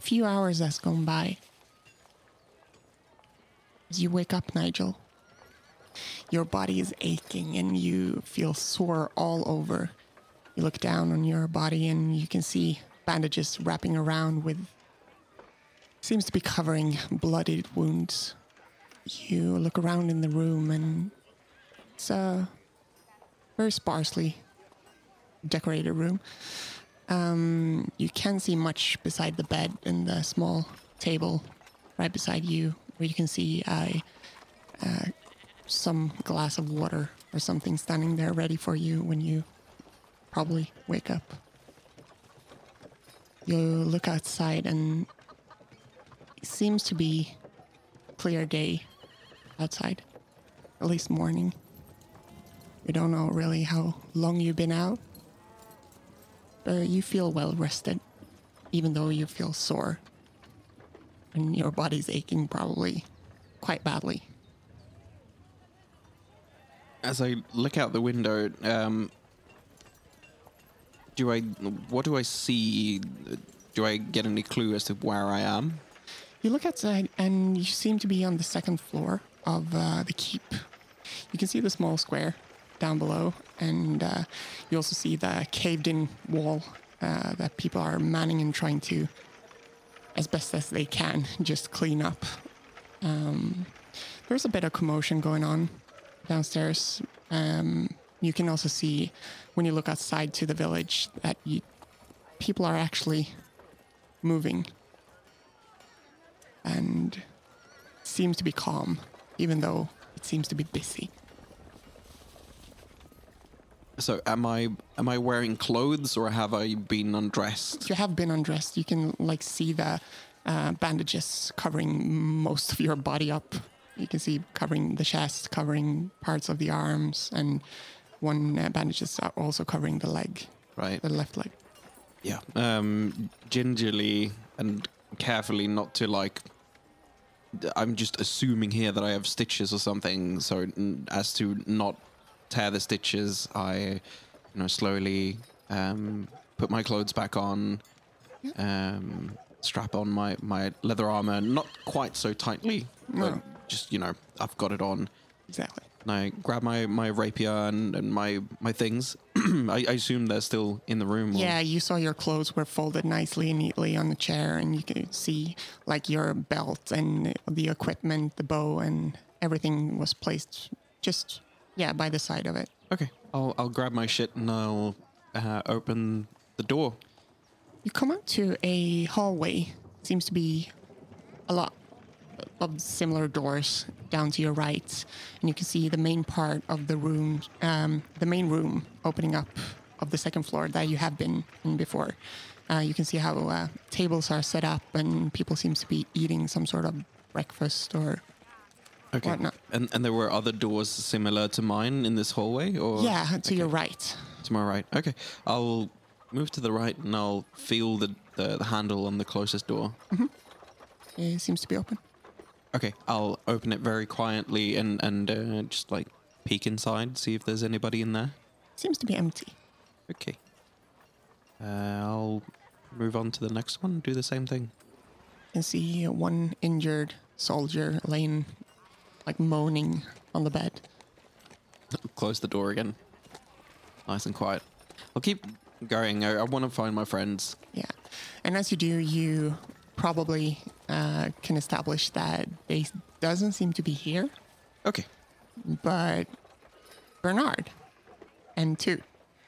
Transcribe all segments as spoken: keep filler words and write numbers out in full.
few hours has gone by. As you wake up, Nigel, your body is aching and you feel sore all over. You look down on your body and you can see bandages wrapping around with, seems to be covering bloodied wounds. You look around in the room and it's a very sparsely decorated room. Um, you can't see much beside the bed and the small table right beside you, where you can see a, uh, some glass of water or something standing there ready for you when you probably wake up. You look outside and it seems to be a clear day outside, at least morning. You don't know really how long you've been out, but you feel well rested, even though you feel sore. And your body's aching probably quite badly. As I look out the window, um, do I, what do I see? Do I get any clue as to where I am? You look outside and you seem to be on the second floor of uh, the keep. You can see the small square down below, and uh, you also see the caved-in wall uh, that people are manning and trying to, as best as they can, just clean up. Um, there's a bit of commotion going on downstairs. Um, you can also see, when you look outside to the village, that you, people are actually moving. And seems to be calm, even though it seems to be busy. So am I am I wearing clothes, or have I been undressed? You have been undressed. You can like see the uh, bandages covering most of your body up. You can see covering the chest, covering parts of the arms, and one uh, bandages are also covering the leg, Right. the left leg. Yeah. Um, gingerly and carefully, not to like. I'm just assuming here that I have stitches or something, so n- as to not tear the stitches, I, you know, slowly um, put my clothes back on, um, strap on my, my leather armor, not quite so tightly, No. but just, you know, I've got it on. Exactly. And I grab my, my rapier and, and my, my things. I, I assume they're still in the room. Or... Yeah, you saw your clothes were folded nicely and neatly on the chair, and you could see like your belt and the equipment, the bow, and everything was placed just, yeah, by the side of it. Okay, I'll I'll grab my shit and I'll uh, open the door. You come out to a hallway. Seems to be a lot of similar doors down to your right, and you can see the main part of the room, um, the main room opening up of the second floor that you have been in before. Uh, you can see how uh, tables are set up, and people seems to be eating some sort of breakfast or Okay, whatnot. and and there were other doors similar to mine in this hallway, or Yeah, to okay. your right. To my right. Okay, I'll move to the right and I'll feel the the, the handle on the closest door. Mm-hmm. It seems to be open. Okay, I'll open it very quietly and and uh, just like peek inside, see if there's anybody in there. Seems to be empty. Okay. Uh, I'll move on to the next one. Do the same thing. You can see one injured soldier laying, like moaning on the bed. Close the door again. Nice and quiet. I'll keep going. I, I want to find my friends. Yeah. And as you do, you probably uh, can establish that they doesn't seem to be here, Okay. but Bernard and Toot.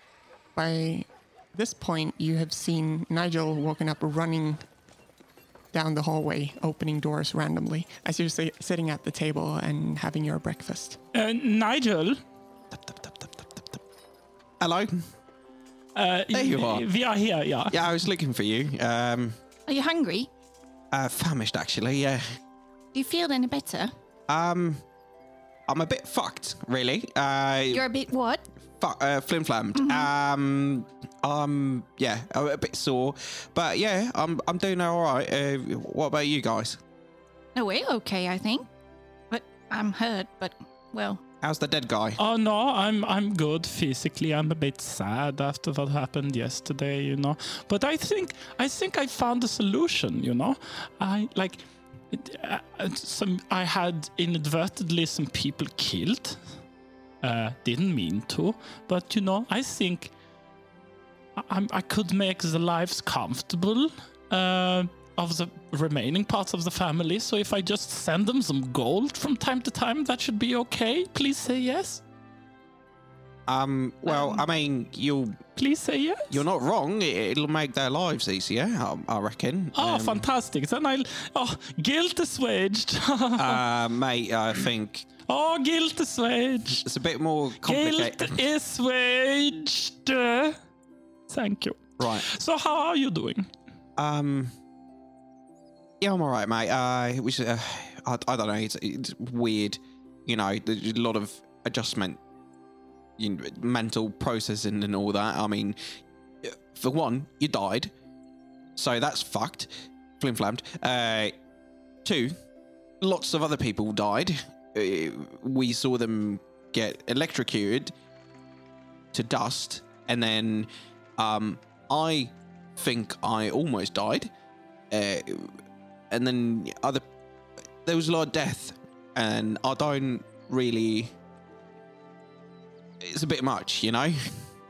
By this point, you have seen Nigel walking up, running down the hallway, opening doors randomly as you're si- sitting at the table and having your breakfast. Uh, Nigel, Tap, tap, tap, tap, tap, tap, tap. Hello. uh, There you are. we are here, yeah. Yeah, I was looking for you. Um, Are you hungry? uh, famished actually. Yeah. Do you feel any better? Um, I'm a bit fucked, really. Uh, You're a bit what? fu- uh flim-flammed. Um, um, yeah, I'm a bit sore, but yeah, I'm I'm doing all right. Uh, what about you guys? No, we're okay, I think. But I'm hurt, but, well, How's the dead guy? Oh no, I'm I'm good physically. I'm a bit sad after what happened yesterday, you know. But I think I think I found a solution, you know. I like it, uh, some I had inadvertently some people killed. Uh, didn't mean to, but you know, I think I, I could make the lives comfortable uh, of the remaining parts of the family. So if I just send them some gold from time to time, that should be okay. Please say yes. Um. Well, Um, I mean, you'll Please say yes. you're not wrong. It, it'll make their lives easier. I, I reckon. Oh, Um, fantastic. Then I'll. Oh, guilt assuaged. Uh, mate, I think oh, guilt assuaged. it's a bit more complicated. Guilt assuaged. Uh, Thank you. Right. So, how are you doing? Um. Yeah, I'm all right, mate. Uh, it was. Uh, I, I don't know. It's, it's weird. You know, there's a lot of adjustment, you know, mental processing and all that. I mean, for one, you died, so that's fucked. Flim flammed. Uh, two, lots of other people died. Uh, we saw them get electrocuted to dust, and then um, I think I almost died. Uh, and then other, there was a lot of death, and I don't really. It's a bit much, you know.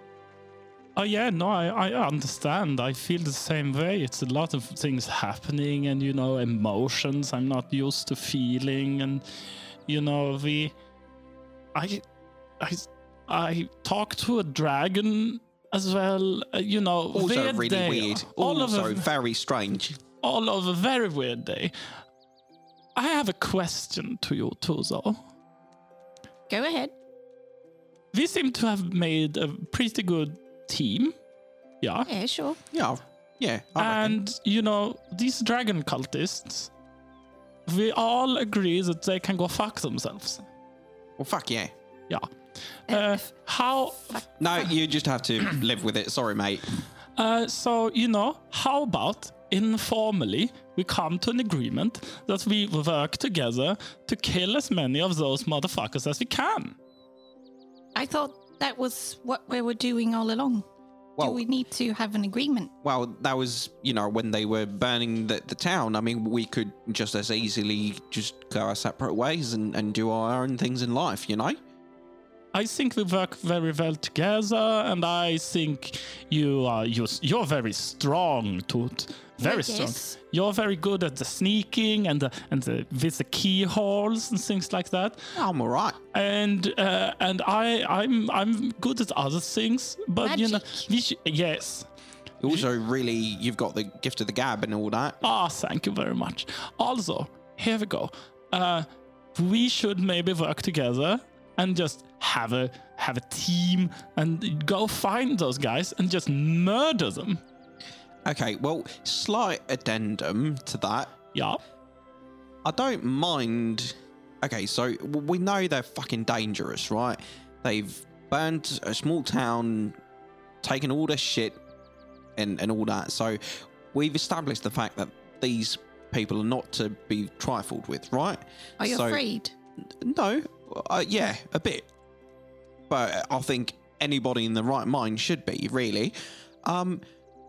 Oh yeah, no, I, I understand. I feel the same way. It's a lot of things happening, and you know, emotions I'm not used to feeling, and you know, we, I, I, I talked to a dragon as well. Uh, you know, Also weird really day. weird. All also of a, very strange. all of a very weird day. I have a question to you too, though. Go ahead. We seem to have made a pretty good team. Yeah. Yeah, sure. Yeah, yeah. I reckon. And, you know, these dragon cultists, we all agree that they can go fuck themselves. Well, fuck yeah. Yeah. Uh, how, No, you just have to live with it. Sorry, mate. uh, so, you know, how about informally we come to an agreement that we work together to kill as many of those motherfuckers as we can? I thought that was what we were doing all along. Well, Do we need to have an agreement? well, that was, you know, when they were burning the, the town. I mean, we could just as easily just go our separate ways and, and do our own things in life, you know? I think we work very well together, and I think you are you're, you're very strong, Toot. Very Yeah, strong. yes. You're very good at the sneaking and the and the with the keyholes and things like that. I'm all right. And uh, and I I'm I'm good at other things, but you know, Magic. we sh- yes. You also really, you've got the gift of the gab and all that. Ah, thank you very much. Also, here we go. Uh, we should maybe work together and just have a have a team and go find those guys and just murder them. Okay, well, slight addendum to that. Yeah. I don't mind. Okay, so w- we know they're fucking dangerous, right? They've burned a small town, taken all their shit, and, and all that. So we've established the fact that these people are not to be trifled with, right? Are you So- afraid? No, uh, yeah, a bit. But I think anybody in the right mind should be, really. Um,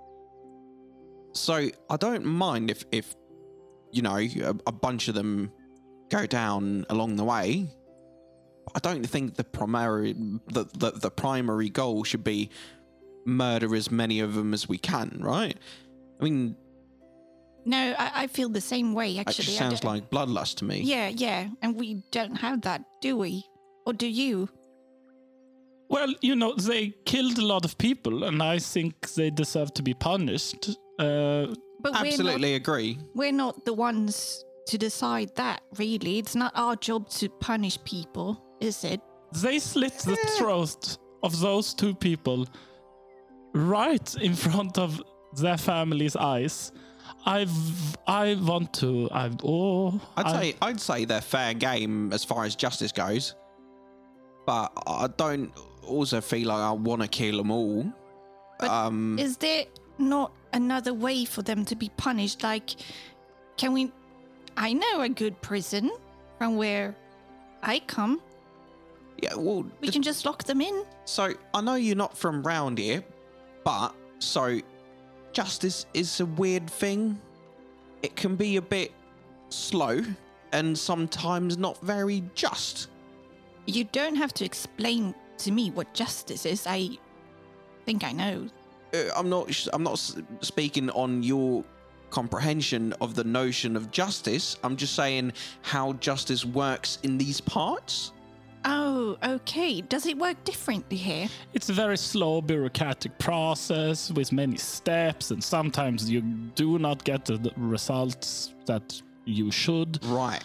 so I don't mind if, if you know, a, a bunch of them go down along the way. I don't think the primary the, the, the primary goal should be murder as many of them as we can, right? I mean, No, I, I feel the same way, it actually. just I sounds don't- like bloodlust to me. Yeah, yeah. And we don't have that, do we? Or do you? Well, you know, they killed a lot of people, and I think they deserve to be punished. Uh, But Absolutely agree. We're not, we're not the ones to decide that, really. It's not our job to punish people, is it? they slit the throat of those two people right in front of their family's eyes. I've, I want to. I oh. I'd I- say I'd say they're fair game as far as justice goes, but I don't also feel like I want to kill them all. But um, Is there not another way for them to be punished? Like, can we... I know a good prison from where I come. Yeah, well, We just- can just lock them in. so I know you're not from round here, but so justice is a weird thing. It can be a bit slow and sometimes not very just. You don't have to explain to me what justice is. I think I know. Uh, I'm not. sh- I'm not s- speaking on your comprehension of the notion of justice. I'm just saying how justice works in these parts. Oh, okay. Does it work differently here? It's a very slow bureaucratic process with many steps, and sometimes you do not get the the results that you should. Right.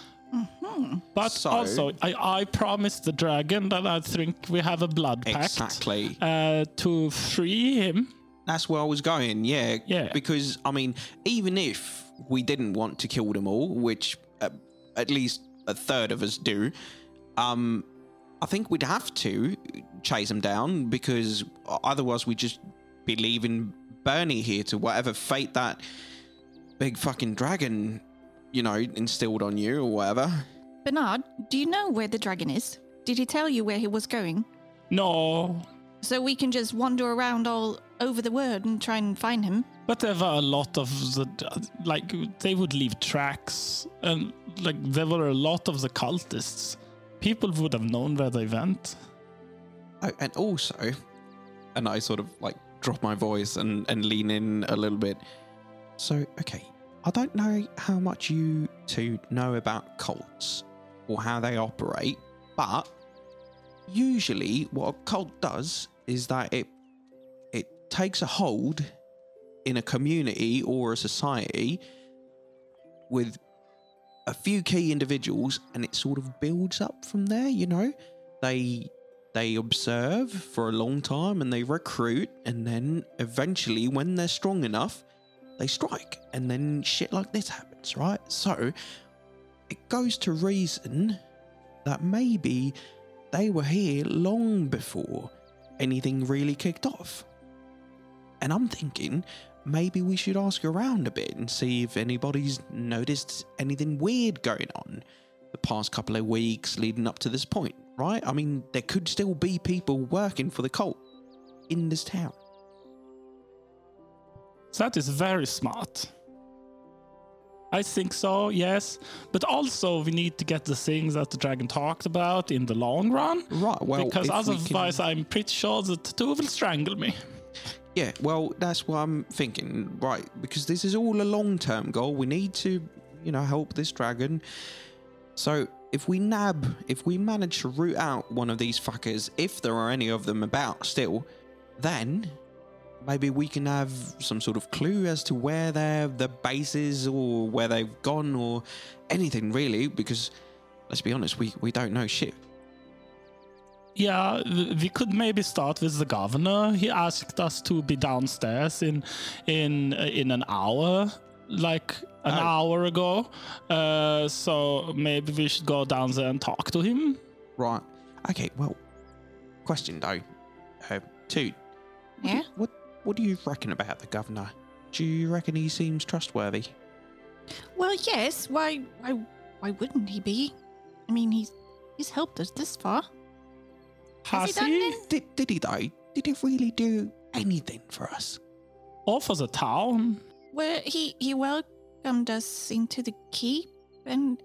But So- also, I, I promised the dragon that I think we have a blood pact Exactly. uh, to free him. That's where I was going. Yeah. Yeah. Because I mean, even if we didn't want to kill them all, which uh, at least a third of us do, um, I think we'd have to chase them down because otherwise we'd just be leaving Bernie here to whatever fate that big fucking dragon, you know, instilled on you or whatever. Bernard, do you know where the dragon is? Did he tell you where he was going? No, So we can just wander around all over the world and try and find him. but there were a lot of the, like, they would leave tracks, and like, there were a lot of the cultists. People would have known where they went. Oh, and also, and I sort of like drop my voice and, and lean in a little bit. So, okay, I don't know how much you two know about cults or how they operate, but usually what a cult does is that it it takes a hold in a community or a society with a few key individuals and it sort of builds up from there, you know? They they observe for a long time and they recruit, and then eventually when they're strong enough, they strike, and then shit like this happens, right? So it goes to reason that maybe they were here long before anything really kicked off. And I'm thinking maybe we should ask around a bit and see if anybody's noticed anything weird going on the past couple of weeks leading up to this point, right? I mean, there could still be people working for the cult in this town. That is very smart. I think so, yes. But also, we need to get the things that the dragon talked about in the long run. Right, well, because if we otherwise, can- I'm pretty sure that the two will strangle me. Yeah, well, that's what I'm thinking, right? Because this is all a long-term goal. We need to, you know, help this dragon. So if we nab, if we manage to root out one of these fuckers, if there are any of them about still, then maybe we can have some sort of clue as to where their the base is or where they've gone or anything really. Because let's be honest, we we don't know shit. Yeah, w- we could maybe start with the governor. He asked us to be downstairs in in uh, in an hour, like an Oh. hour ago. Uh, so maybe we should go down there and talk to him. Right. Okay. Well, question though, uh, Toot. Yeah? What What do you reckon about the governor? Do you reckon he seems trustworthy? Well, yes. Why why why wouldn't he be? I mean, he's he's helped us this far. Has he done he? it? Did Did he though? Did he really do anything for us? Or for the town? Well, he he welcomed us into the keep and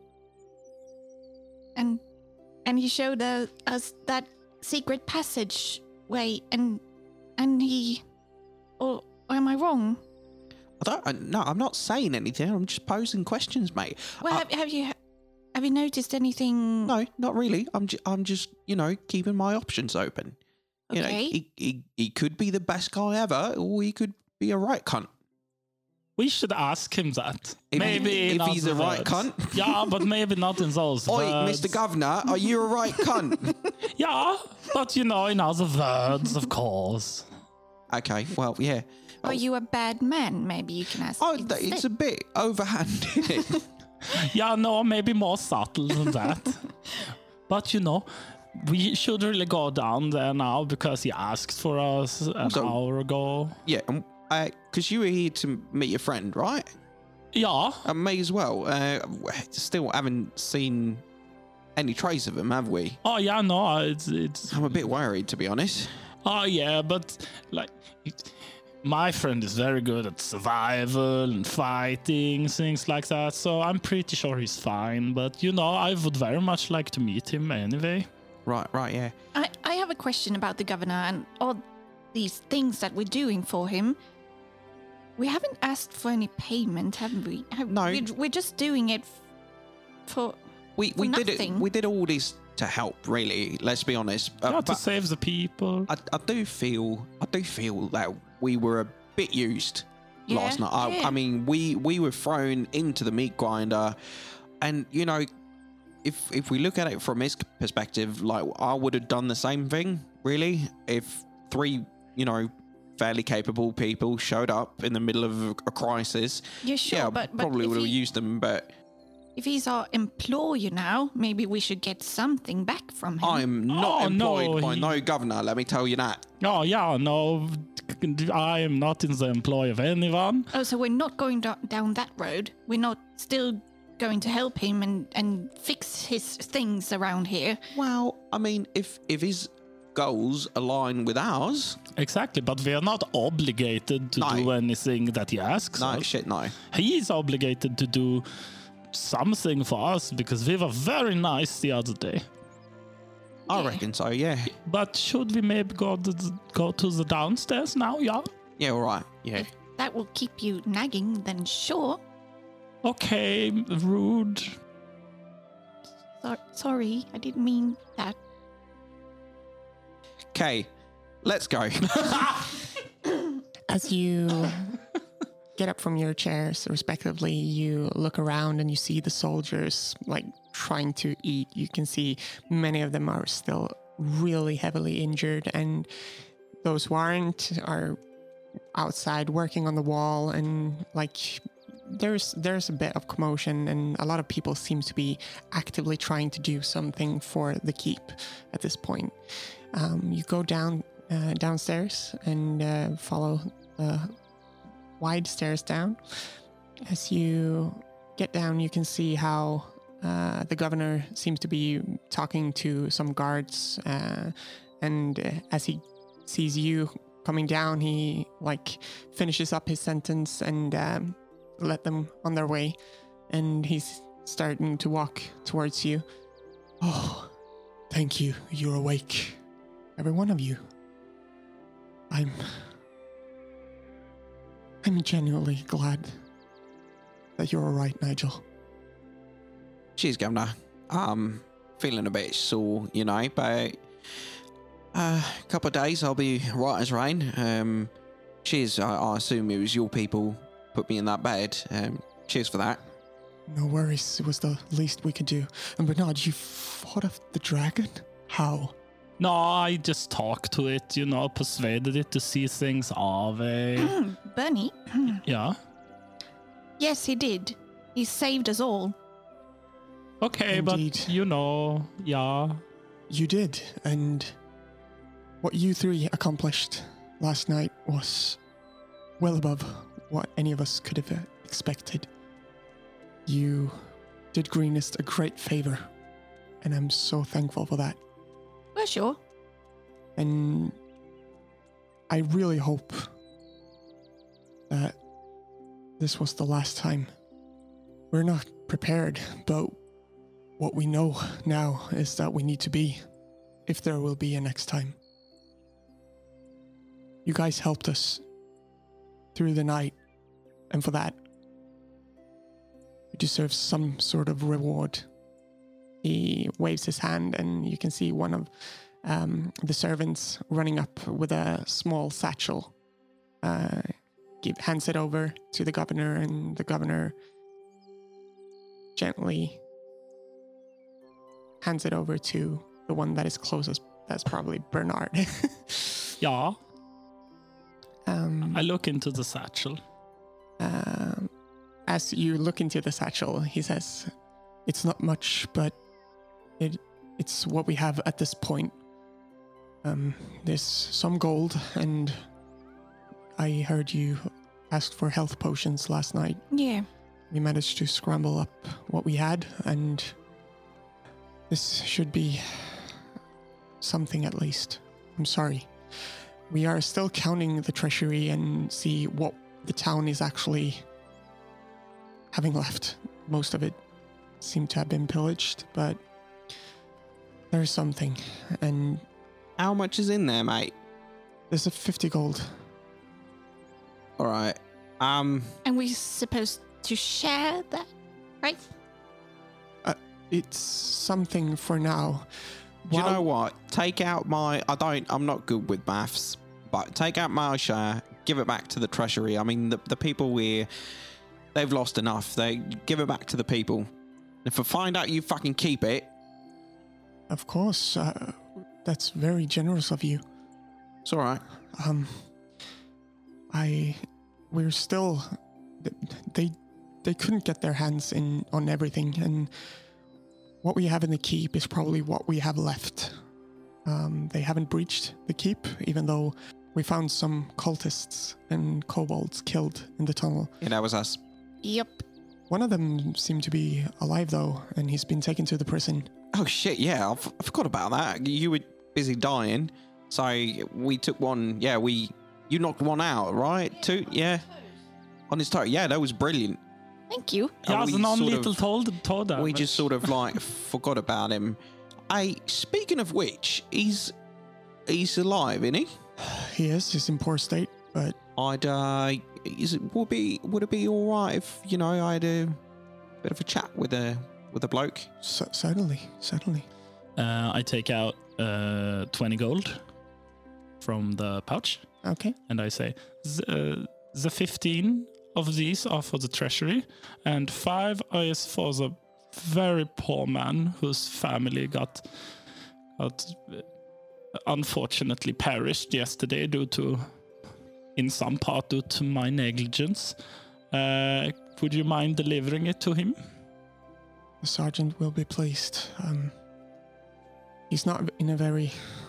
and and he showed uh, us that secret passageway and and he or, or am I wrong? I don't. I, no, I'm not saying anything. I'm just posing questions, mate. Well, Uh, have, have you have you noticed anything? No, not really. I'm. Ju- I'm just, you know, keeping my options open. You know, Okay. he, he he could be the best guy ever, or he could be a right cunt. We should ask him that. If- maybe if in he's other a right words. cunt. Yeah, but maybe not in those Oi, words. Mister Governor, are you a right cunt? Yeah, but you know, in other words, of course. Okay, well, yeah. Are you a bad man? Maybe you can ask. Oh, th- it's a instead. bit overhanded. Yeah, no, maybe more subtle than that. But you know, we should really go down there now because he asked for us an Also- hour ago. Yeah, um, because you were here to meet your friend, right? Yeah, And me as well. Uh, still haven't seen any trace of him, have we? Oh yeah, no, it's it's. I'm a bit worried, to be honest. Oh yeah, but like, it, my friend is very good at survival and fighting, things like that. So I'm pretty sure he's fine. But you know, I would very much like to meet him anyway. Right, right, yeah. I, I have a question about the governor and all these things that we're doing for him. We haven't asked for any payment, haven't we? Have, No. We're, we're just doing it f- for. We we did it. nothing. We did all this to help. Really, let's be honest. Uh, Not to but save the people. I, I do feel I do feel that we were a bit used Yeah, last night. I, yeah. I mean, we we were thrown into the meat grinder, and you know, if if we look at it from his perspective, like I would have done the same thing. Really, if three you know fairly capable people showed up in the middle of a, a crisis, Yeah, sure, yeah, but, but probably if would have he- used them, but. If he's our employer now, maybe we should get something back from him. I'm not Oh, employed no, by he- no governor, let me tell you that. Oh yeah, no, I am not in the employ of anyone. Oh, so we're not going do- down that road. We're not still going to help him and, and fix his things around here. Well, I mean, if if his goals align with ours, Exactly, but we are not obligated to No. do anything that he asks no, us. shit, no. He is obligated to do something for us because we were very nice the other day. I Yeah. reckon so, yeah. But should we maybe go to the, go to the downstairs now? Yeah. Yeah, all right, yeah. If that will keep you nagging, then sure. Okay, rude. So- sorry, I didn't mean that. Okay, let's go. As you get up from your chairs, respectively, you look around and you see the soldiers like trying to eat. You can see many of them are still really heavily injured, and those who aren't are outside working on the wall, and like there's there's a bit of commotion, and a lot of people seem to be actively trying to do something for the keep at this point. Um, you go down uh, downstairs and uh, follow the wide stairs down. As you get down, you can see how uh, the governor seems to be talking to some guards, uh, and uh, as he sees you coming down, he like finishes up his sentence and um, let them on their way, and he's starting to walk towards you. Oh, thank you. You're awake, every one of you. I'm. I'm genuinely glad that you're all right, Nigel. Cheers, Governor. Um, feeling a bit sore, you know, but uh, a couple of days I'll be right as rain. Um, cheers. I, I assume it was your people put me in that bed. Um, cheers for that. No worries. It was the least we could do. And Bernard, you fought off the dragon? How? No, I just talked to it, you know, persuaded it to see things our way. Bernie? Yeah. Yes, he did. He saved us all. Okay, Indeed. but you know, yeah. You did, and what you three accomplished last night was well above what any of us could have uh, expected. You did Greenest a great favor, and I'm so thankful for that. Well, sure. And I really hope that this was the last time. We're not prepared, but what we know now is that we need to be, if there will be a next time. You guys helped us through the night, and for that, you deserve some sort of reward. He waves his hand, and you can see one of um, the servants running up with a small satchel. Uh, give, hands it over to the governor, and the governor gently hands it over to the one that is closest. That's probably Bernard. Yeah. um, I look into the satchel. Um, as you look into the satchel, he says, "It's not much, but it it's what we have at this point. Um, there's some gold, and I heard you asked for health potions last night. Yeah. We managed to scramble up what we had, and This should be something at least. I'm sorry. We are still counting the treasury and see what the town is actually having left. Most of it seemed to have been pillaged, but there's something. And How much is in there, mate? there's a fifty gold. All right. Um, And we're supposed to share that, right? It's something for now. do you While- know what? Take out my. I don't. I'm not good with maths, but take out my share. Give it back to the treasury. I mean, the the people we, they've lost enough. They give it back to the people. If I find out you fucking keep it, Of course, uh, that's very generous of you. it's all right. Um, I, we're still, they, they couldn't get their hands in on everything, and what we have in the keep is probably what we have left. Um, they haven't breached the keep, even though we found some cultists and kobolds killed in the tunnel. Yeah, that was us. Yep. One of them seemed to be alive though, and he's been taken to the prison. Oh shit! Yeah, I, f- I forgot about that. You were busy dying, so we took one. Yeah, we you knocked one out, right? Two, yeah, on his toe. Yeah, that was brilliant. Thank you. And Ja, we så någon sort little of- told, told them. We just sort of like forgot about him. Hey, speaking of which, he's he's alive, isn't he? He is, he's in poor state, but I'd uh, is it would be would it be all right if you know I had a bit of a chat with a with a bloke? c- certainly, certainly. Uh, I take out uh, twenty gold from the pouch Okay. and I say, "Z- uh, the fifteen of these are for the treasury and five is for the very poor man whose family got, got uh, unfortunately perished yesterday due to, in some part due to my negligence. Uh, would you mind delivering it to him?" The sergeant will be pleased. Um, he's not in a very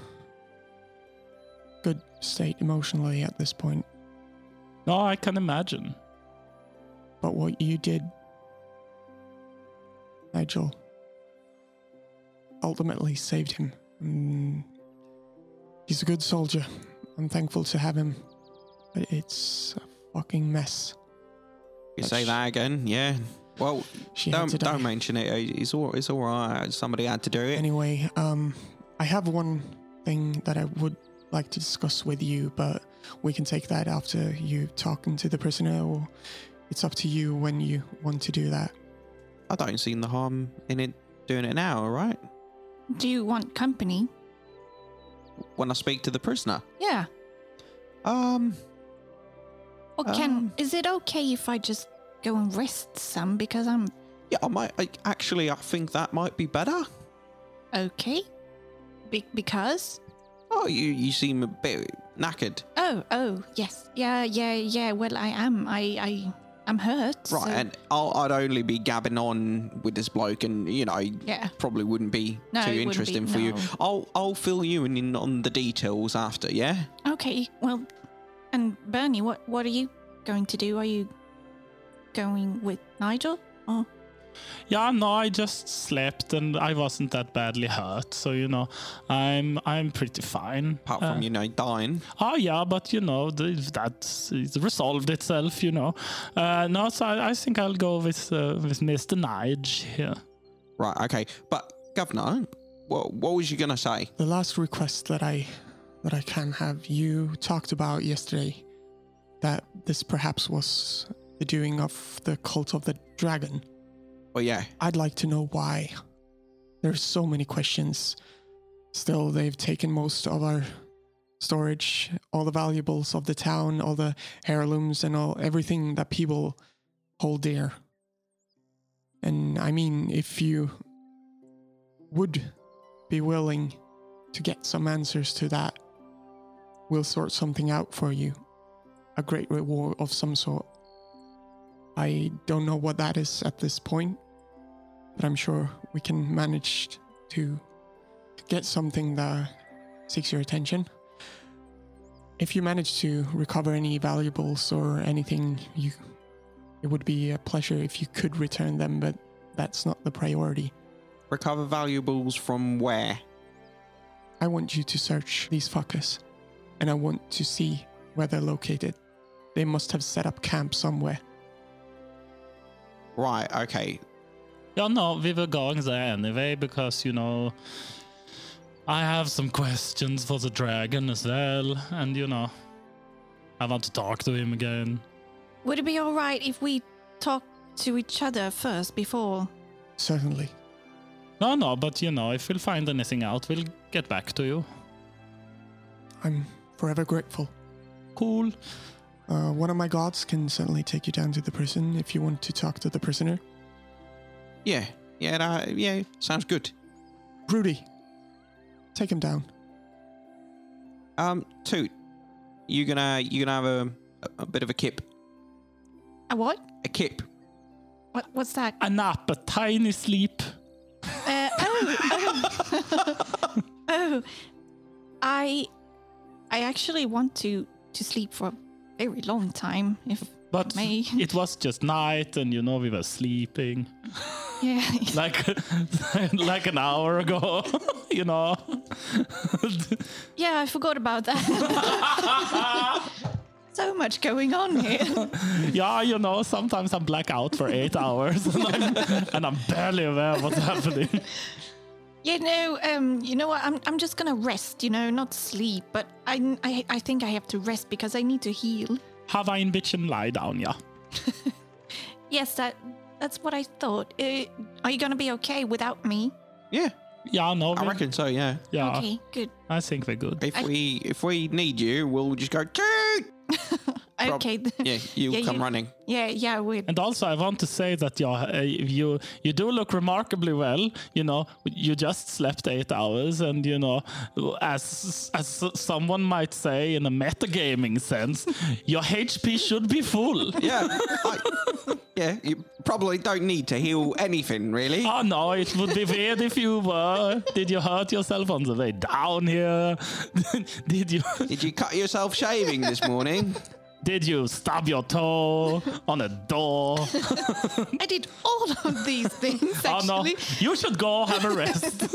good state emotionally at this point. No, I can imagine. But what you did, Nigel, ultimately saved him. Mm, he's a good soldier. I'm thankful to have him. But it's a fucking mess. You say that again? Yeah. Well, She had don't to die. don't mention it. It's all it's all right. Somebody had to do it. Anyway, um, I have one thing that I would like to discuss with you, but we can take that after you talking to the prisoner, or it's up to you when you want to do that. I don't see the harm in it doing it now. All right. Do you want company? When I speak to the prisoner. Yeah. Um. Or can Um. is it okay if I just go and rest some because I'm Yeah, I might. I, actually, I think that might be better. okay? Be- because Oh, you you seem a bit knackered. oh oh yes yeah yeah yeah. Well, I am I I I'm hurt. Right, so- and I'll, I'd only be gabbing on with this bloke, and you know, yeah. probably wouldn't be No, it too wouldn't interesting be, for you. no. I'll I'll fill you in on the details after. Yeah. Okay. Well, and Bernie, what what are you going to do? Are you going with Nigel? Oh, Yeah, no, I just slept and I wasn't that badly hurt, so you know, I'm I'm pretty fine. Apart from Uh, you know dying. Oh yeah, but you know the, that's it's resolved itself, you know. Uh, no, so I, I think I'll go with uh, with Mister Nige here. Right. Okay. But governor, what what was you gonna say? The last request that I that I can have, you talked about yesterday that this perhaps was the doing of the cult of the dragon. Well, yeah. I'd like to know why. There's so many questions. Still, they've taken most of our storage, all the valuables of the town, all the heirlooms and all everything that people hold dear. And I mean, if you would be willing to get some answers to that, we'll sort something out for you. A great reward of some sort. I don't know what that is at this point, but I'm sure we can manage to get something that seeks your attention. If you manage to recover any valuables or anything, you it would be a pleasure if you could return them, but that's not the priority. Recover valuables from where? I want you to search these fuckers, and I want to see where they're located. They must have set up camp somewhere. Right, okay. Yeah, no, we were going there anyway because, you know, I have some questions for the dragon as well, and, you know, I want to talk to him again. Would it be all right if we talk to each other first before? Certainly. No, no, but, you know, if we'll find anything out, we'll get back to you. I'm forever grateful. Cool. Uh, one of my gods can certainly take you down to the prison if you want to talk to the prisoner. Yeah, yeah, that, yeah, sounds good. Rudy, take him down. Um, Toot, you gonna you gonna have a, a, a bit of a kip? A what? A kip. What? What's that? A nap, a tiny sleep. Uh, oh, oh. oh, I, I actually want to to sleep for a very long time, if But may. it was just night, and, you know, we were sleeping. Yeah. like like an hour ago, you know. Yeah, I forgot about that. So much going on here. Yeah, you know, sometimes I'm black out for eight hours and I'm, and I'm barely aware of what's happening. You know, um, you know what? I'm I'm just gonna rest. You know, not sleep, but I I, I think I have to rest because I need to heal. Have I in bitchin' lie down, yeah? Yes, that that's what I thought. Uh, are you gonna be okay without me? Yeah, Yeah, no, I we- reckon so. Yeah. Yeah, Okay, good. I think we're good. If I- we if we need you, we'll just go. Toot! Prob- Okay. Yeah, you'll Yeah, come you- running. Yeah, yeah, we. And also, I want to say that yeah, uh, you you do look remarkably well. You know, you just slept eight hours, and you know, as as someone might say in a metagaming sense, your H P should be full. Yeah, I, yeah. You probably don't need to heal anything, really. Oh no, it would be weird if you were. Did you hurt yourself on the way down here? Did you Did you cut yourself shaving this morning? did you stub your toe on a door? I did all of these things Oh no, actually. you should go have a rest.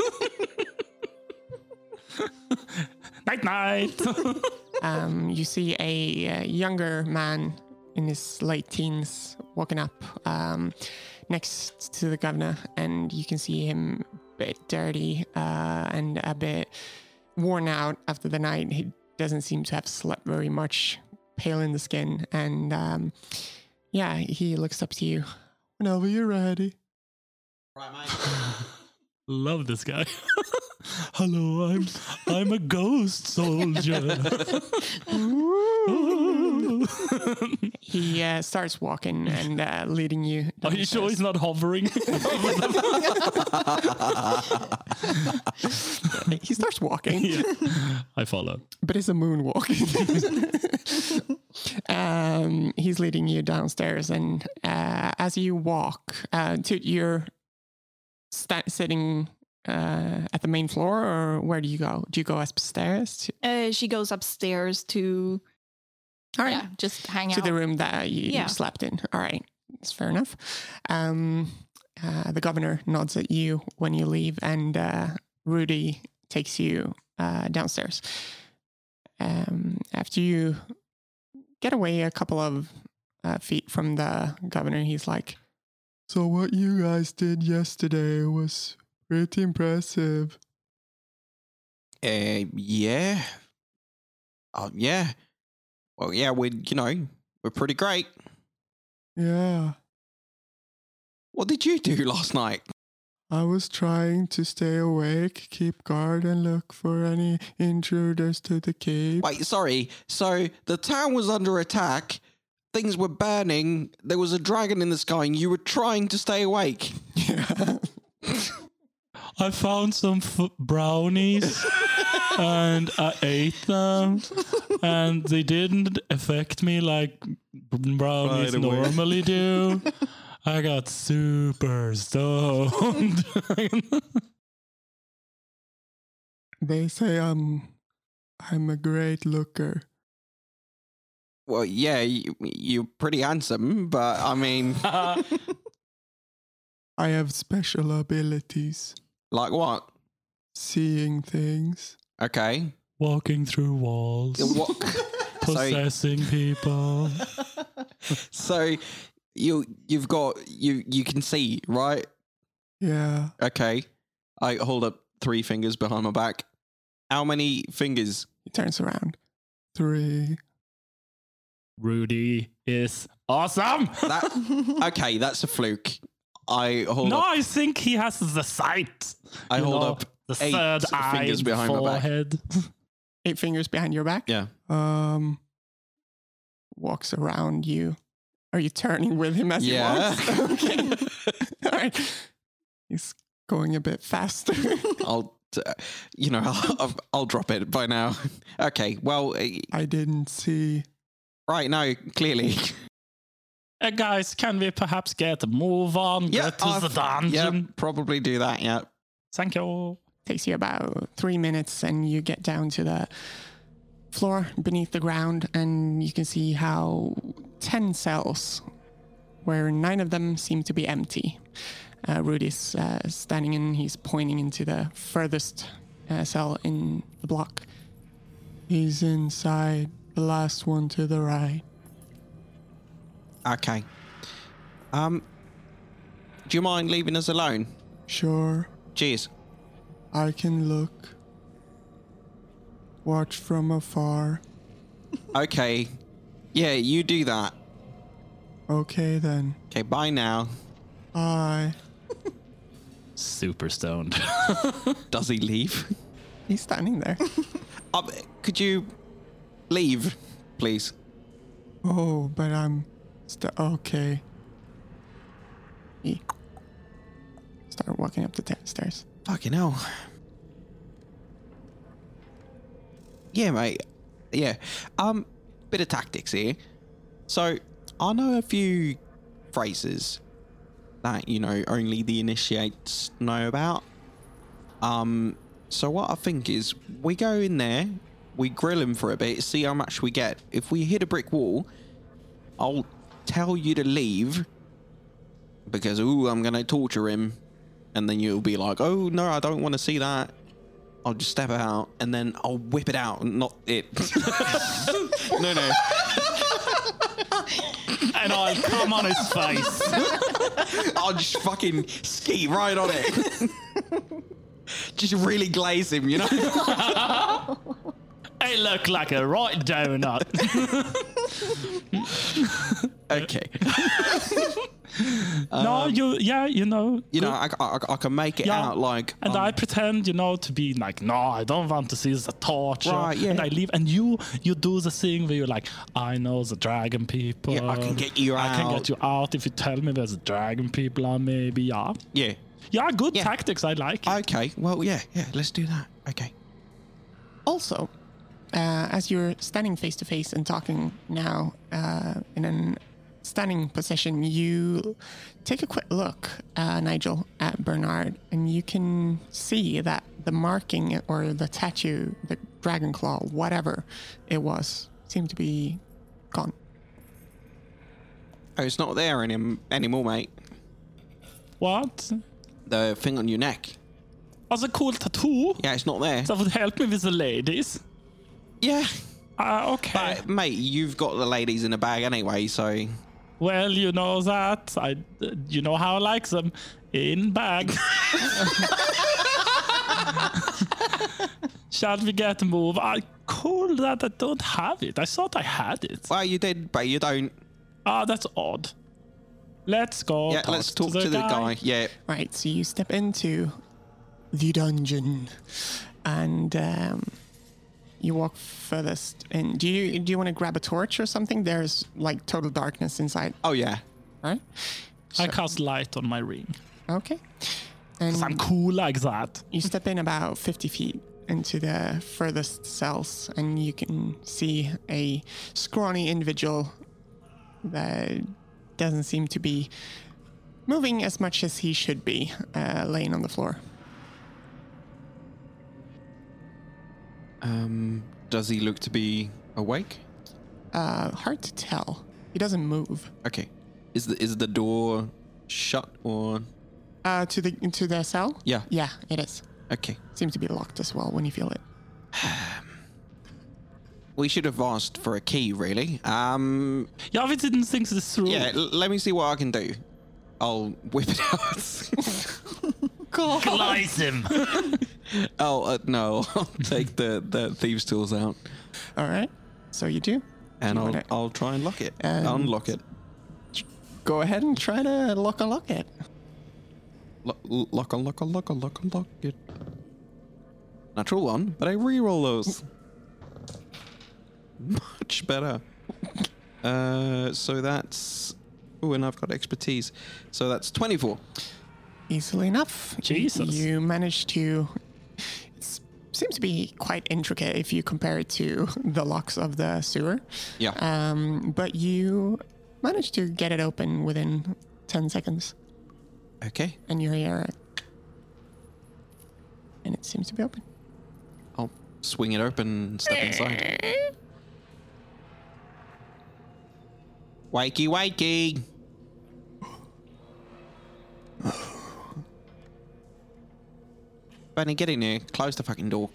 Night night. Um, you see a uh, younger man in his late teens walking up um, next to the governor, and you can see him a bit dirty uh, and a bit worn out after the night. He doesn't seem to have slept very much, pale in the skin, and um, yeah, he looks up to you. Whenever you're ready. Right, mate. Love this guy. Hello, I'm I'm a ghost soldier. He uh, starts walking and uh, leading you. Are you sure he's not hovering? He starts walking, Yeah. I follow. but it's a moonwalk. um, he's leading you downstairs, and uh, as you walk, uh, to, you're sta- sitting uh, at the main floor, or where do you go? Do you go upstairs to, Uh, she goes upstairs to. all right, Yeah, just hang to out. the room that you, Yeah. you slept in? All right, that's fair enough. Um, uh, the governor nods at you when you leave, and uh, Rudy takes you uh, downstairs. Um, after you get away a couple of uh, feet from the governor, he's like, "So what you guys did yesterday was pretty impressive." Uh, yeah. Oh, yeah. Well, yeah, we, you know, we're pretty great. Yeah, What did you do last night? I was trying to stay awake, keep guard, and look for any intruders to the keep. Wait, sorry. So the town was under attack. Things were burning. There was a dragon in the sky, and you were trying to stay awake. Yeah. I found some f- brownies and I ate them, and they didn't affect me like brownies Right away. normally do. I got super stoned. They say I'm I'm a great looker. Well, yeah, you, you're pretty handsome, but I mean, I have special abilities. Like what? Seeing things. Okay. Walking through walls, What? so, possessing people. so you you've got you you can see, right? Yeah. Okay. I hold up three fingers behind my back. How many fingers? He turns around. Three. Rudy is awesome. That okay, that's a fluke. I hold No, up I think he has the sight. I You hold know, up the eight third eye, fingers behind my back. forehead. Eight fingers behind your back. Yeah. Um. Walks around you. Are you turning with him as Yeah. he walks? Okay. All right. He's going a bit faster. I'll t- you know, I'll, I'll drop it by now. Okay. Well, eh, I didn't see. right now clearly. Uh, guys, can we perhaps get a move on? Yeah, get to I've- the dungeon. Yeah, probably do that. Yeah. Thank you. Takes you about three minutes, and you get down to the floor beneath the ground, and you can see how ten cells, where nine of them seem to be empty. Uh, Rudy's uh, standing in, he's pointing into the furthest uh, cell in the block. He's inside, the last one to the right. Okay. Um. Do you mind leaving us alone? Sure, Cheers. I can look. Watch from afar. Okay. Yeah, you do that. Okay then. Okay. Bye now. Bye. Super stoned. Does he leave? He's standing there. Um, could you leave, please? Oh, but I'm st- okay. He started walking up the ta- stairs. Fucking hell. Yeah, mate. Yeah. Um, bit of tactics here. So, I know a few phrases that, you know, only the initiates know about. Um, so what I think is we go in there, we grill him for a bit, see how much we get. If we hit a brick wall, I'll tell you to leave because, ooh, I'm going to torture him. And then you'll be like, oh, no, I don't want to see that. I'll just step out and then I'll whip it out and not it. no, no. And I'll come on his face. I'll just fucking ski right on it. Just really glaze him, you know? I look like a right donut. Okay. no, you, yeah, you know. You know, I, I, I can make it Yeah. out like... And um, I pretend, you know, to be like, no, I don't want to see the torture. Right, yeah. And I leave, and you, you do the thing where you're like, I know the dragon people. Yeah, I can get you I can out. get you out if you tell me where the dragon people are. Maybe, yeah, Yeah. yeah, good Yeah. tactics. I like it. Okay, well, yeah, yeah, let's do that. Okay. Also, uh, as you're standing face to face and talking now uh, in an standing position, you take a quick look, uh, Nigel, at Bernard, and you can see that the marking or the tattoo, the dragon claw, whatever it was, seemed to be gone. Oh, it's not there any, anymore, mate. What? The thing on your neck. That's a cool tattoo. Yeah, it's not there. That would help me with the ladies. Yeah. Uh, okay. But, mate, you've got the ladies in a bag anyway, so... Well, you know that. I, you know how I like them in bag. Shall we get a move? I cool that I don't have it. I thought I had it. Well, you did, but you don't. Ah, that's odd. Let's go. Yeah, talk let's talk to the, guy. guy. Yeah. Right, so you step into the dungeon, and um, you walk furthest in. Do you do you want to grab a torch or something? There's like total darkness inside, Oh, yeah. right? I So- cast light on my ring. Okay. And 'Cause I'm cool like that. you step in about fifty feet into the furthest cells, and you can see a scrawny individual that doesn't seem to be moving as much as he should be, uh, laying on the floor. Um, does he look to be awake? Uh, hard to tell. He doesn't move. Okay. Is the is the door shut or Uh, to the to the cell? Yeah. Yeah, it is. Okay. Seems to be locked as well when you feel it. We should have asked for a key, really. Um, Yeah, we didn't think this through. yeah, l- let me see what I can do. I'll whip it out. Slice him. oh, uh, no. I'll take the, the thieves' tools out. All right. So you do. And You I'll, wanna- I'll try and lock it. And- Unlock it. Go ahead and try to lock unlock it. Lo- lock, unlock, unlock, unlock, unlock it. Natural one, but I re-roll those. Much better. Uh, so that's... Oh, and I've got expertise. So that's twenty-four. Easily enough. Jesus. You managed to. It seems to be quite intricate if you compare it to the locks of the sewer. Yeah. Um, but you managed to get it open within ten seconds, Okay. and you're here, and it seems to be open. I'll swing it open and step inside. Wakey, wakey. Benny, get in here. Close the fucking door.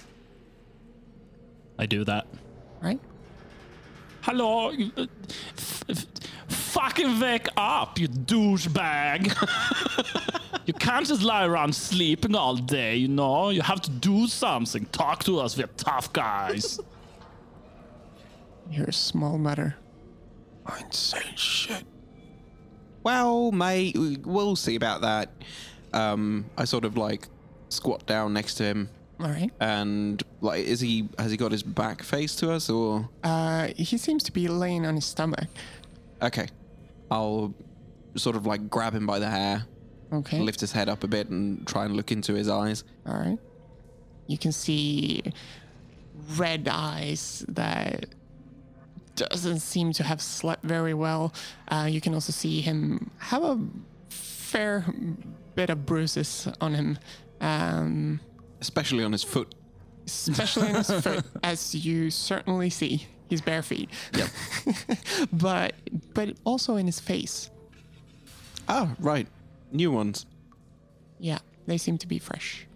I do that. Right? Hello, you, uh, f- f- fucking wake up, you douchebag. You can't just lie around sleeping all day, you know? You have to do something. Talk to us, we're tough guys. You hear a small mutter. I ain't saying shit. Well, mate, we- we'll see about that. Um, I sort of like squat down next to him, All right. and like, is he has he got his back face to us or? Uh, he seems to be laying on his stomach. Okay, I'll sort of like grab him by the hair, Okay. lift his head up a bit, and try and look into his eyes. All right. You can see red eyes that doesn't seem to have slept very well. Uh, you can also see him have a fair bit of bruises on him, um, Especially on his foot. especially on his foot, as you certainly see. His bare feet. Yep. but but also in his face. Oh, right. New ones. Yeah, they seem to be fresh.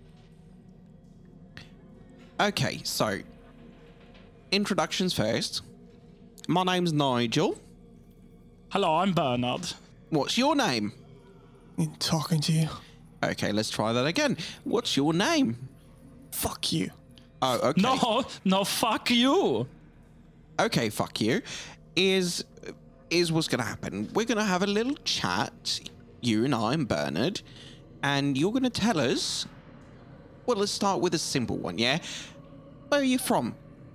Okay, so introductions first. My name's Nigel. Hello, I'm Bernard. What's your name? In talking to you. Okay, let's try that again. What's your name? Fuck you. Oh, okay. No, no, fuck you. Okay, fuck you. Is is what's gonna happen? We're gonna have a little chat, you and I and Bernard, and you're gonna tell us. Well, let's start with a simple one, yeah? Where are you from?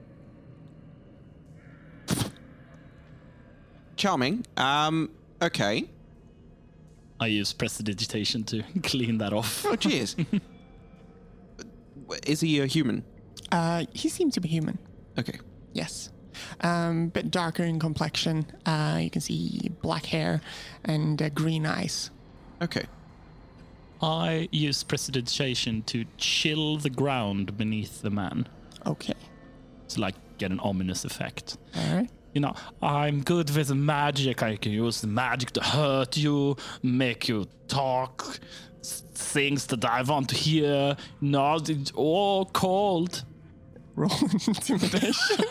Charming. Um, okay. I use prestidigitation to clean that off. Oh, cheers. Is he a human? Uh, he seems to be human. Okay. Yes. Um, bit darker in complexion. Uh, you can see black hair and uh, green eyes. Okay. I use prestidigitation to chill the ground beneath the man. Okay. To like get an ominous effect. All right. You know, I'm good with magic. I can use the magic to hurt you, make you talk s- things that I want to hear. No, it's all cold. Roll intimidation.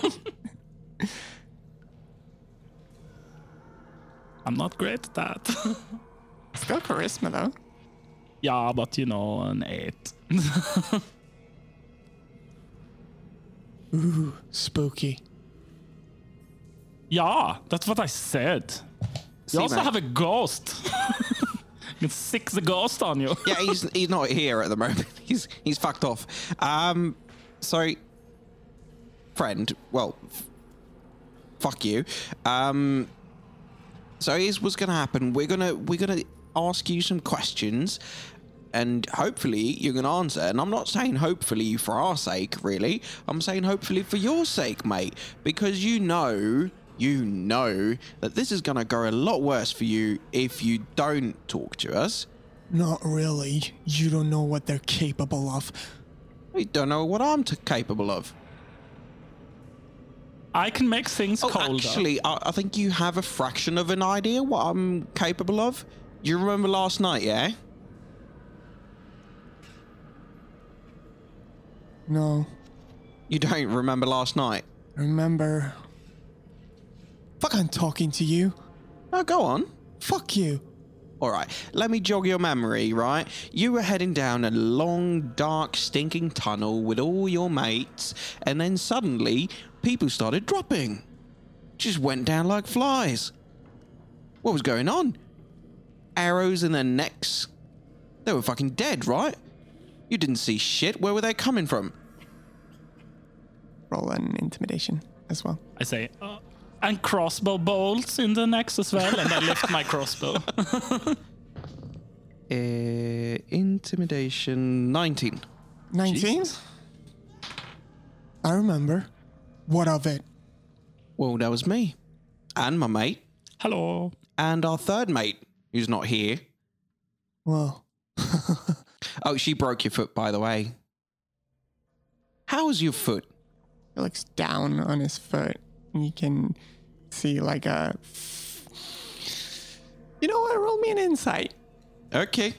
I'm not great at that. Still charisma though. Yeah, but you know, an eight. Ooh, spooky. Yeah, that's what I said. See, You also mate. have a ghost. You can sick the ghost on you. Yeah, he's he's not here at the moment. He's he's fucked off. Um, so, friend, well, f- fuck you. Um, so here's what's gonna happen. We're gonna we're gonna ask you some questions, and hopefully you're gonna answer. And I'm not saying hopefully for our sake, really. I'm saying hopefully for your sake, mate, because you know. You know that this is going to go a lot worse for you if you don't talk to us. Not really. You don't know what they're capable of. We don't know what I'm t- capable of. I can make things Oh, colder. actually, I, I think you have a fraction of an idea what I'm capable of. You remember last night, yeah? No. You don't remember last night? Remember. Fuck, I'm talking to you. Oh, go on. Fuck you. All right, let me jog your memory, right? You were heading down a long, dark, stinking tunnel with all your mates, and then suddenly, people started dropping. Just went down like flies. What was going on? Arrows in their necks? They were fucking dead, right? You didn't see shit. Where were they coming from? Roll an intimidation as well. I say, uh, and crossbow bolts in the necks as well, and I lift my crossbow. Uh, intimidation nineteen. nineteen? I remember. What of it? Well, that was me. And my mate. Hello. And our third mate, who's not here. Well. Oh, she broke your foot, by the way. How's your foot? He looks down on his foot. You can see like a... You know what? Roll me an insight. Okay.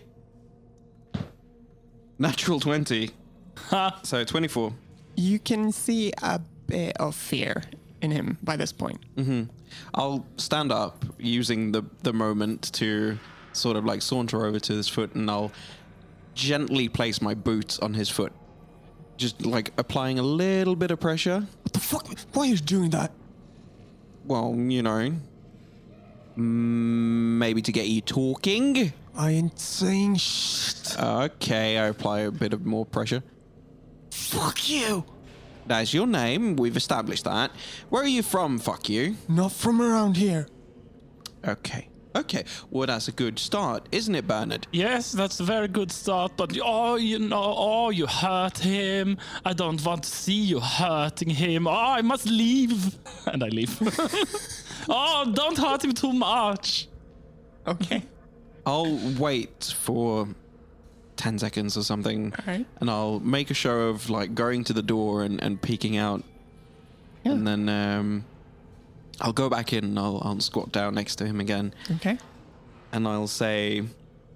Natural twenty. Ha. So twenty-four. You can see a bit of fear in him by this point. Mm-hmm. I'll stand up using the, the moment to sort of like saunter over to his foot, and I'll gently place my boot on his foot. Just like applying a little bit of pressure. What the fuck? Why are you doing that? Well, you know, mm, maybe to get you talking. I ain't saying shit. Okay, I apply a bit of more pressure. Fuck you. That's your name. We've established that. Where are you from, fuck you? Not from around here. Okay. Okay. Well, that's a good start, isn't it, Bernard? Yes, that's a very good start, but oh, you know, oh, you hurt him. I don't want to see you hurting him. Oh, I must leave. And I leave. Oh, don't hurt him too much. Okay. I'll wait for ten seconds or something, Alright. and I'll make a show of like going to the door and, and peeking out. Yeah. And then um, I'll go back in and I'll, I'll squat down next to him again. Okay. And I'll say,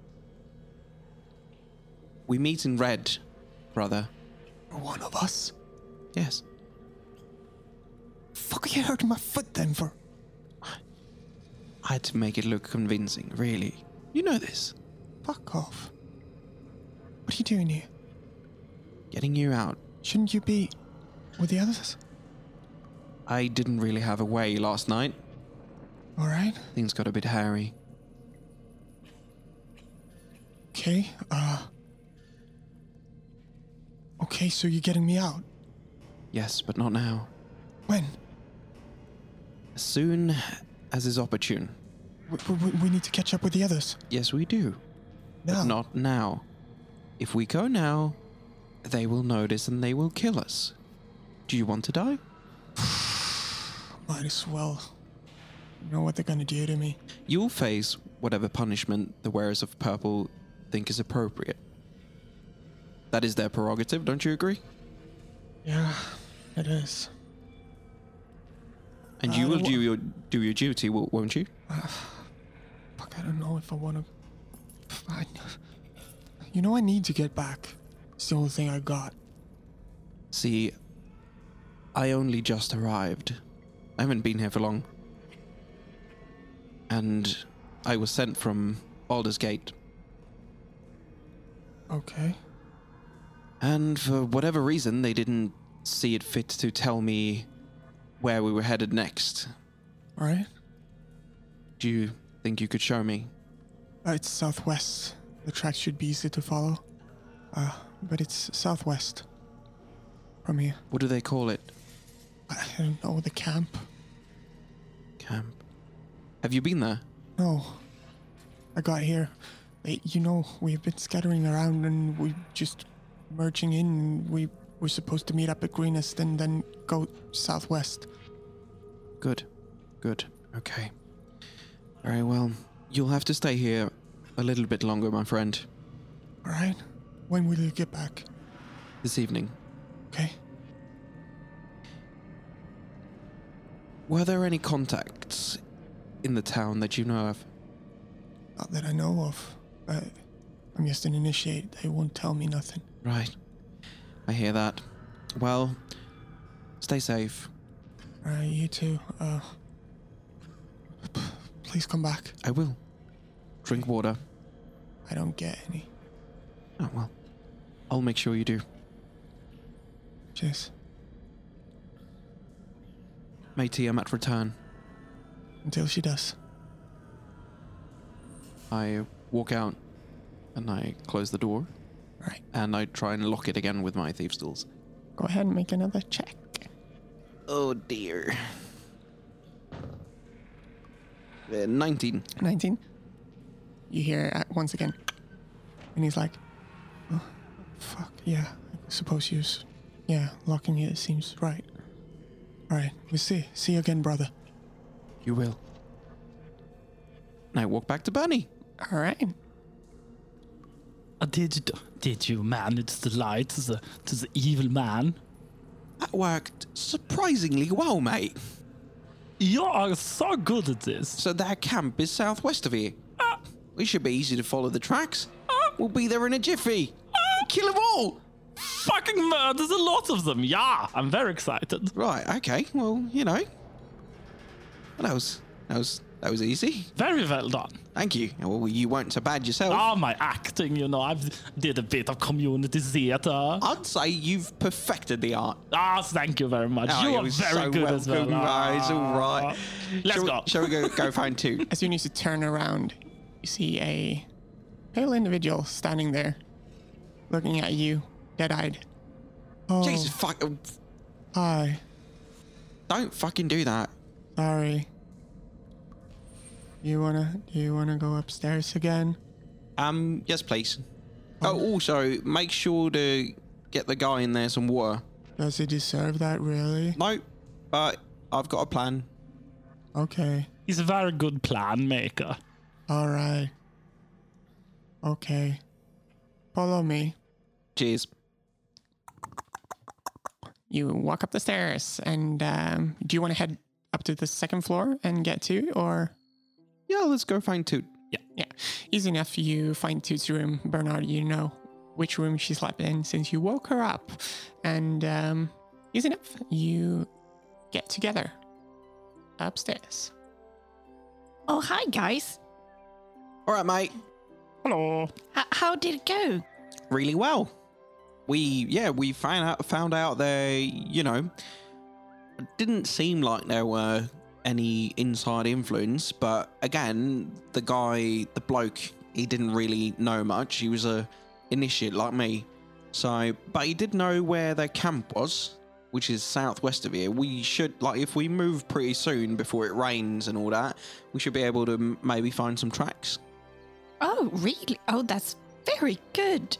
we meet in red, brother. One of us. Yes. Fuck are you hurting my foot then for? I had to make it look convincing, really. You know this. Fuck off. What are you doing here? Getting you out. Shouldn't you be with the others? I didn't really have a way last night. Alright. Things got a bit hairy. Okay. Uh. Okay, so you're getting me out. Yes, but not now. When? As soon as is opportune. We, we, we need to catch up with the others. Yes, we do. No. But not now. If we go now, they will notice and they will kill us. Do you want to die? Might as well. You know what they're gonna do to me. You'll face whatever punishment the wearers of purple think is appropriate. That is their prerogative, don't you agree? Yeah, it is. And Uh, you will wh- do your do your duty, wo- won't you? Fuck, I don't know if I wanna. I, you know, I need to get back. It's the only thing I got. See, I only just arrived. I haven't been here for long. And I was sent from Baldur's Gate. Okay. And for whatever reason, they didn't see it fit to tell me where we were headed next. Alright. Do you think you could show me? Uh, it's southwest. The tracks should be easy to follow. Uh, but it's southwest. From here. What do they call it? I don't know, the camp? Camp. Have you been there? No. I got here. They, you know, we've been scattering around and we just merging in. And we were supposed to meet up at Greenest and then go southwest. Good. Good. Okay. Very well. You'll have to stay here a little bit longer, my friend. Alright? When will you get back? This evening. Okay. Were there any contacts in the town that you know of? Not that I know of. But I'm just an initiate. They won't tell me nothing. Right. I hear that. Well, stay safe. All right, you too. Uh, p- please come back. I will. Drink water. I don't get any. Oh, well. I'll make sure you do. Cheers. Matey, I'm at return. Until she does. I walk out and I close the door. Right. And I try and lock it again with my thieves' tools. Go ahead and make another check. Oh dear. Uh, nineteen. nineteen. You hear it once again. And he's like, oh, fuck, yeah. I suppose you s- yeah, locking it seems right. Alright, we'll see. See you again, brother. You will. And I walk back to Bernie. Alright. Uh, did you did you manage to lie to the to the evil man? That worked surprisingly well, mate. You are so good at this. So their camp is southwest of here. We should be easy to follow the tracks. We'll be there in a jiffy. Kill them all. Fucking uh, there's a lot of them. Yeah, I'm very excited. Right, okay. Well, you know. That was that was that was easy. Very well done. Thank you. Well, you weren't so bad yourself. Ah, my acting, you know, I've did a bit of community theater. I'd say you've perfected the art. Ah, thank you very much. Oh, you it are was very so good as well. welcome, guys. All right. Let's shall, go. Shall we go, go find two? As soon as you turn around, you see a pale individual standing there, looking at you, dead-eyed. Oh, Jesus, fuck. hi. Don't fucking do that. Sorry. You wanna, do you wanna go upstairs again? Um, yes, please. Oh, also, make sure to get the guy in there some water. Does he deserve that, really? No, but I've got a plan. Okay. He's a very good plan maker. Alright. Okay. Follow me. Cheers. You walk up the stairs, and um, do you want to head up to the second floor and get to, or? Yeah, let's go find two. Yeah, easy enough. You find Toot's room. Bernard, you know which room she slept in since you woke her up. And um, easy enough. You get together upstairs. Oh, hi, guys. All right, mate. Hello. H- how did it go? Really well. We, yeah, we found out, found out there, you know, it didn't seem like there were any inside influence, but again, the guy, the bloke, he didn't really know much. He was a initiate like me. So, but he did know where their camp was, which is southwest of here. We should, like, if we move pretty soon before it rains and all that, we should be able to m- maybe find some tracks. Oh, really? Oh, that's very good.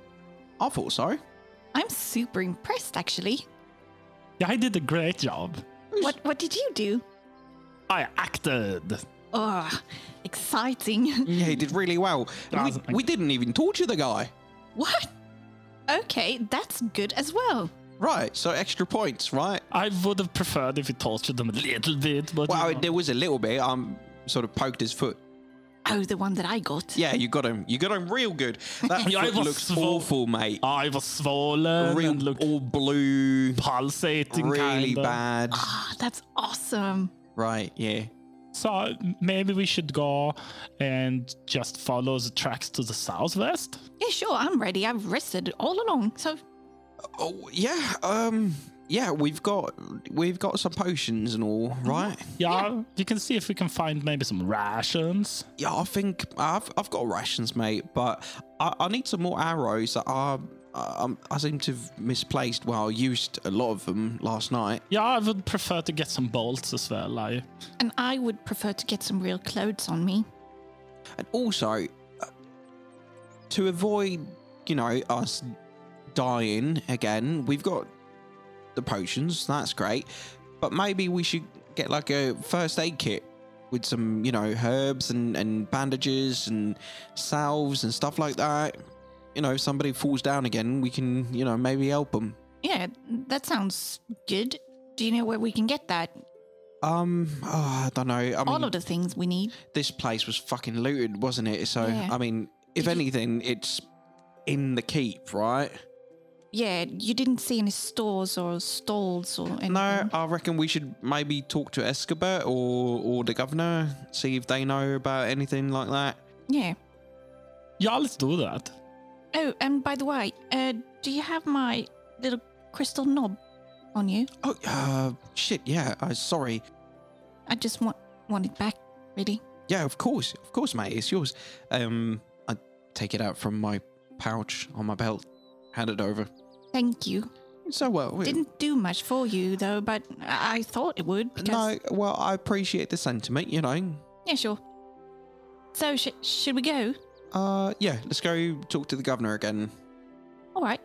I thought so. I'm super impressed, actually. Yeah, I did a great job. What What did you do? I acted. Oh, exciting. Yeah, he did really well. And we, Awesome. we didn't even torture the guy. What? Okay, that's good as well. Right, so extra points, right? I would have preferred if you tortured them a little bit, but Well, you know. there was a little bit. Um, sort of poked his foot. Oh, the one that I got. Yeah, you got him. You got him real good. That Yeah, I foot was looks swole- awful, mate. I was swollen Real, and looked all blue, pulsating, really kind of. bad. Ah, that's awesome. Right, yeah. So maybe we should go and just follow the tracks to the southwest. Yeah, sure, I'm ready. I've rested all along, so Oh, yeah. Um, yeah. We've got we've got some potions and all, right? Yeah, you can see if we can find maybe some rations. Yeah, I think I've I've got rations, mate, but I, I need some more arrows that are. Um, I seem to have misplaced. Well, I used a lot of them last night. Yeah, I would prefer to get some bolts as well. I, and I would prefer to get some real clothes on me. And also, uh, to avoid, you know, us dying again, we've got the potions. That's great. But maybe we should get like a first aid kit with some, you know, herbs and, and bandages and salves and stuff like that. You know, if somebody falls down again, we can, you know, maybe help them. Yeah, that sounds good. Do you know where we can get that? Um, oh, I don't know. I mean, All of the things we need. this place was fucking looted, wasn't it? So, Yeah. I mean, if Did you- anything, it's in the keep, right? yeah, you didn't see any stores or stalls or anything. No, I reckon we should maybe talk to Escobar or, or the governor, see if they know about anything like that. Yeah. Yeah, let's do that. Oh, and by the way, uh, do you have my little crystal knob on you? Oh, uh, shit, yeah, uh, sorry. I just want want it back, really. Yeah, of course, of course, mate, it's yours. Um, I take it out from my pouch on my belt, hand it over. Thank you. So well, we, Didn't do much for you, though, but I I thought it would. Because... no, well, I appreciate the sentiment, you know. Yeah, sure. So, sh- should we go? Uh, yeah, let's go talk to the governor again. All right.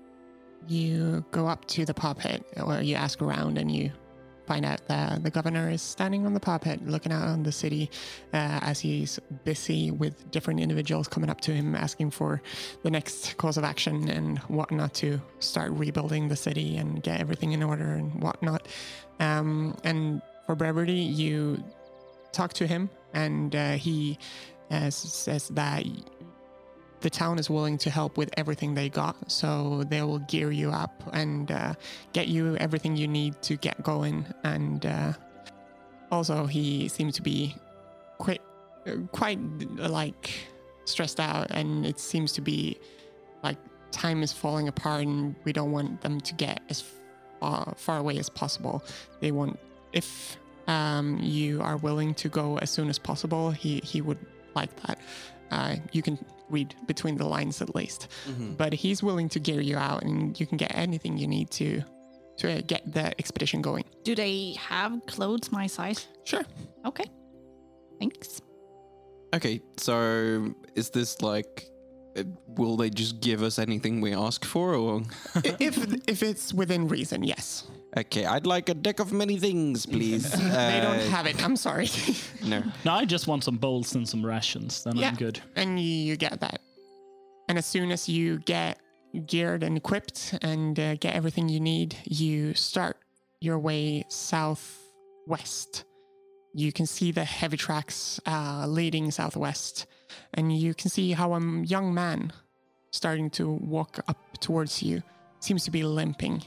You go up to the pop pit, or you ask around, and you find out that the governor is standing on the pop pit, looking out on the city uh, as he's busy with different individuals coming up to him, asking for the next course of action and whatnot to start rebuilding the city and get everything in order and whatnot. Um, and for brevity, you talk to him, and uh, he uh, says that the town is willing to help with everything they got, so they will gear you up and uh, get you everything you need to get going. And uh, also, he seems to be quite, quite like stressed out, and it seems to be like time is falling apart, and we don't want them to get as far, far away as possible. They want, if um, you are willing to go as soon as possible, he he would like that. Uh, you can read between the lines at least. Mm-hmm. But he's willing to gear you out, and you can get anything you need to to get the expedition going. Do they have clothes my size? Sure. Okay. Thanks. Okay, so is this like, uh, will they just give us anything we ask for, or? if if it's within reason, yes. Okay, I'd like a deck of many things, please. They Uh, don't have it. I'm sorry. No. No, I just want some bowls and some rations. Then Yeah. I'm good. And you, you get that. And as soon as you get geared and equipped and uh, get everything you need, you start your way southwest. You can see the heavy tracks uh, leading southwest, and you can see how a young man starting to walk up towards you seems to be limping.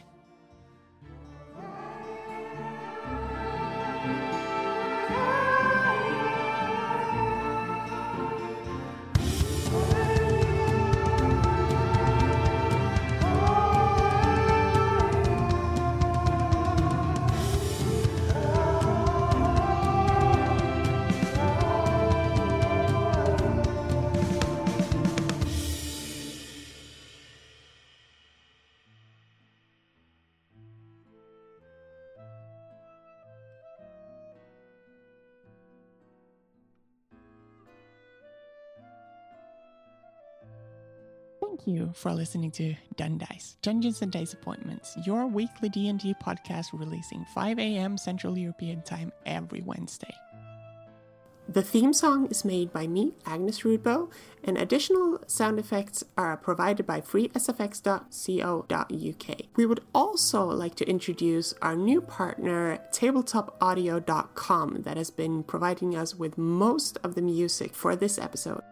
Thank you for listening to Dundice, Dungeons and Dice Appointments, your weekly D and D podcast releasing five a.m. Central European Time every Wednesday. The theme song is made by me, Agnes Rudbo, and additional sound effects are provided by free s f x dot co dot u k. We would also like to introduce our new partner, tabletop audio dot com, that has been providing us with most of the music for this episode.